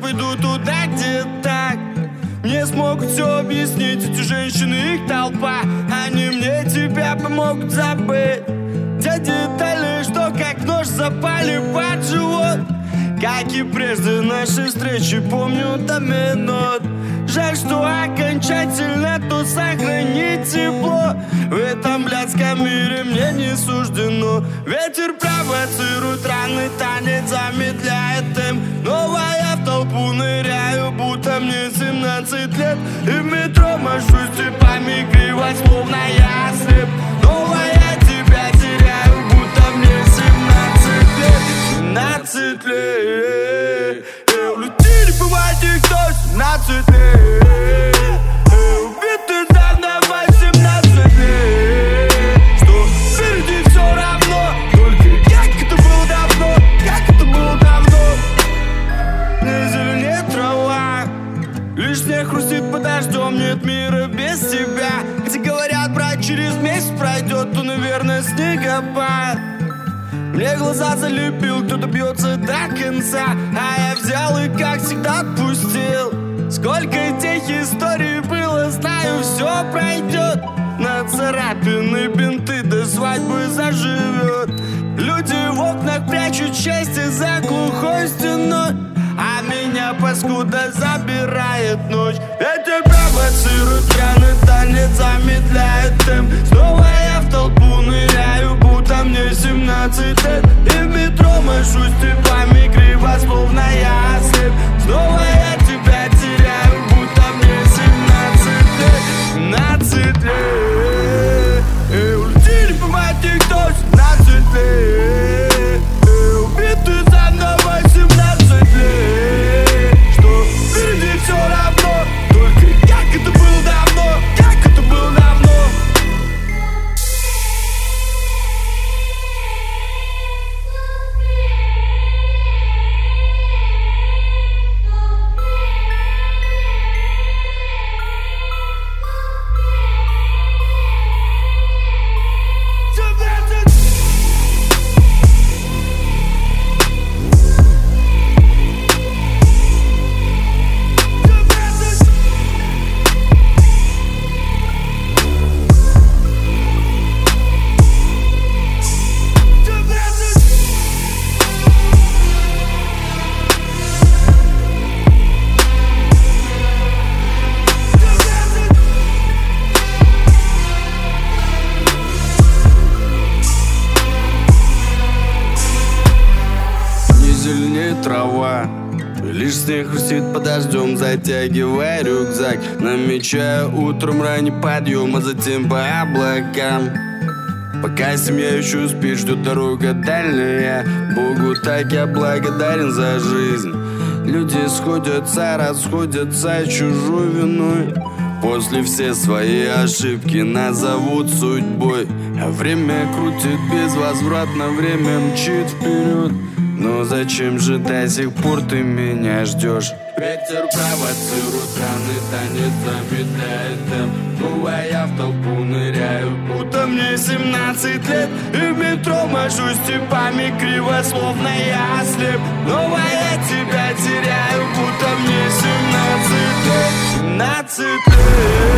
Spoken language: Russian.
пойду туда, где так. Мне смогут все объяснить эти женщины, их толпа. Они мне тебя помогут забыть те детали, что как нож запали под живот. Как и прежде нашей встречи, помню до минут. Жаль, что окончательно тут сохранить тепло. В этом блядском мире мне не суждено. Ветер провоцирует, раны танец замедляет темп. Новая в толпу ныряю, будто мне 17 лет. И в метро машусь типами криво, словно я слеп. Новая тебя теряю, будто мне 17 лет. 17 лет. Улетели по воде, кто 17 лет. Убиты заново 17 лет. Что впереди все равно, только как это было давно, как это было давно. Не зеленеет трава, лишь снег хрустит под дождем. Нет мира без тебя. Хотя говорят, брат, через месяц пройдет, то, наверное, снегопад. Мне глаза залепил, кто-то бьется до конца, а я взял и, как всегда, отпустил. Сколько тех историй было, знаю, все пройдет. На царапины бинты до свадьбы заживет. Люди в окнах прячут счастье за глухой стеной, а меня, паскуда, забирает ночь. Ветер провоцирует, пьяный танец замедляет темп. Снова я в толпу ныряю, будто мне 17 лет. И в метро машусь типами криво, словно я слеп. Снова я тебя теряю, будто мне 17 лет. 17 лет. И улетели по воде, кто 17 лет. И убиты заново 17 лет. Что впереди все равно, только как это было давно, как это было давно. Трава, лишь снег хрустит под дождем, затягивая рюкзак, намечая утром ранний подъем, а затем по облакам. Пока семья еще спит, ждет дорога дальняя. Богу так я благодарен за жизнь. Люди сходятся, расходятся чужой виной. После все свои ошибки назовут судьбой. А время крутит безвозвратно, время мчит вперед. Но зачем же до сих пор ты меня ждешь? Ветер провоцирует, раны танец замедляет темп. Снова я в толпу ныряю, будто мне 17 лет. И в метро машусь типами криво, словно я слеп. Снова я тебя теряю, будто мне 17 лет. 17 лет.